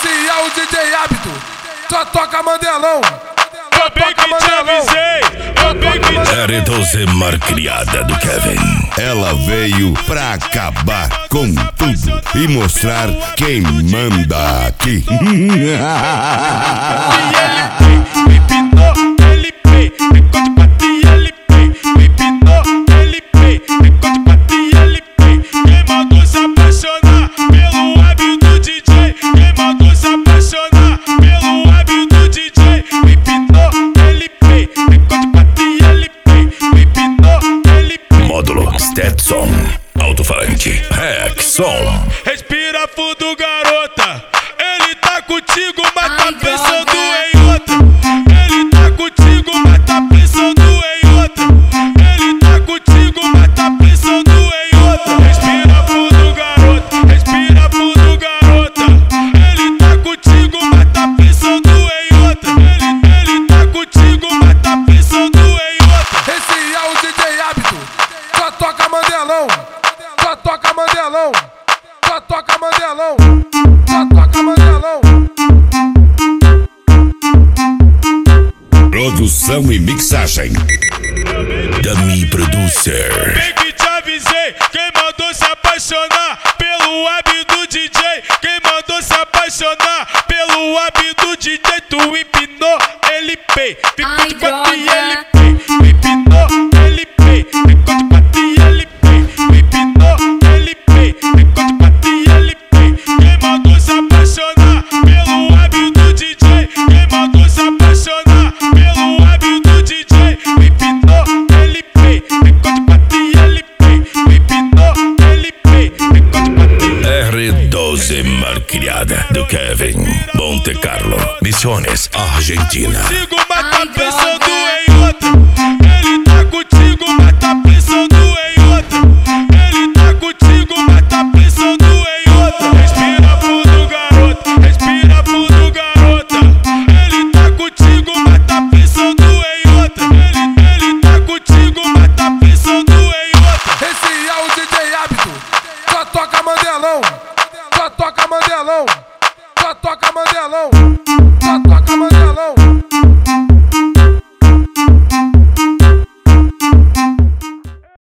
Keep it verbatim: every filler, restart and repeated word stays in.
Esse é o D J Hábito, só toca Mandelão. Eu bem que te avisei, eu bem que te R doze Malcriada do Kevin. Ela veio pra acabar com tudo e mostrar quem manda aqui. Stetson, alto-falante, Rexon. Respira fundo, garota. Ele tá contigo, mas tá pensando em outra. Ele tá contigo, mas tá pensando em outra. Ele tá contigo, mas tá pensando em outra. Respira fundo, garota. Respira fundo, garota. Ele tá contigo, mas tá pensando em outra. Ele, ele tá contigo, mas tá pensando em outra. Esse é o D J Hábito, só toca Mandelão, só toca Mandelão, só toca Mandelão, só toca Mandelão. Produção e mixagem Dummy Producer. Bem que te avisei, quem mandou se apaixonar pelo hábito do D J. Quem mandou se apaixonar pelo hábito do D J. Tu empinou, ele pei, ficou de quatro e ele pei. Empinou, ele pei, ficou de quatro e ele pei. Empinou, ele pei, ficou de quatro e ele pei. Quem mandou se apaixonar pelo hábito do D J. Quem mandou se apaixonar pelo hábito do D J. Empinou, ele pei, ficou de quatro e ele pei. Empinou, ele pei, ficou de quatro e ele pei. R doze Malcriada do Kevin, Monte Carlo, Misiones, Argentina. Contigo, mas tá pensando em outra. Ele tá contigo, mas tá pensando em outra. Ele tá contigo, mas tá pensando em outra. Respira fundo, garota. Respira fundo, garota. Ele tá contigo, mas tá pensando em outra. Ele, ele tá contigo, mas tá pensando em outra. Esse é o D J Hábito, só toca Mandelão, só toca Mandelão, só toca Mandelão.